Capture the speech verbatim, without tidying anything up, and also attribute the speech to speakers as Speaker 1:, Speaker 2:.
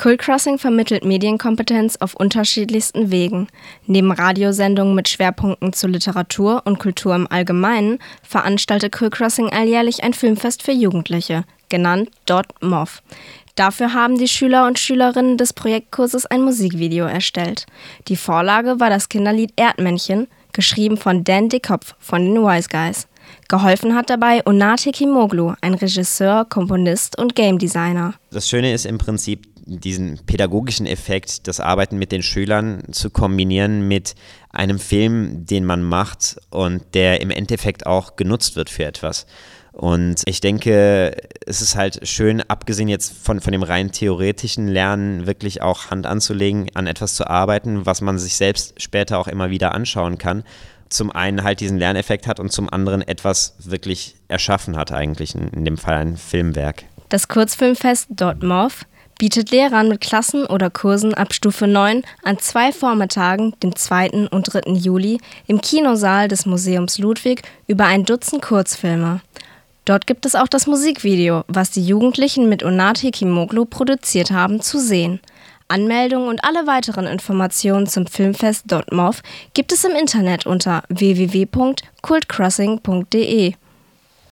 Speaker 1: Cult Crossing vermittelt Medienkompetenz auf unterschiedlichsten Wegen. Neben Radiosendungen mit Schwerpunkten zu Literatur und Kultur im Allgemeinen veranstaltet Cult Crossing alljährlich ein Filmfest für Jugendliche, genannt Dot M O F. Dafür haben die Schüler und Schülerinnen des Projektkurses ein Musikvideo erstellt. Die Vorlage war das Kinderlied Erdmännchen, geschrieben von Dan Dickkopf von den Wise Guys. Geholfen hat dabei Onar Tekimoglu, ein Regisseur, Komponist und Game Designer.
Speaker 2: Das Schöne ist im Prinzip, diesen pädagogischen Effekt, das Arbeiten mit den Schülern zu kombinieren mit einem Film, den man macht und der im Endeffekt auch genutzt wird für etwas. Und ich denke, es ist halt schön, abgesehen jetzt von, von dem rein theoretischen Lernen, wirklich auch Hand anzulegen, an etwas zu arbeiten, was man sich selbst später auch immer wieder anschauen kann. Zum einen halt diesen Lerneffekt hat und zum anderen etwas wirklich erschaffen hat eigentlich, in, in dem Fall ein Filmwerk.
Speaker 1: Das Kurzfilmfest Dot M O F bietet Lehrern mit Klassen oder Kursen ab Stufe neun an zwei Vormittagen, dem zweiten und dritten Juli, im Kinosaal des Museums Ludwig über ein Dutzend Kurzfilme. Dort gibt es auch das Musikvideo, was die Jugendlichen mit Onar Tekimoglu produziert haben, zu sehen. Anmeldungen und alle weiteren Informationen zum Filmfest Dot M O F gibt es im Internet unter w w w punkt cult crossing punkt d e.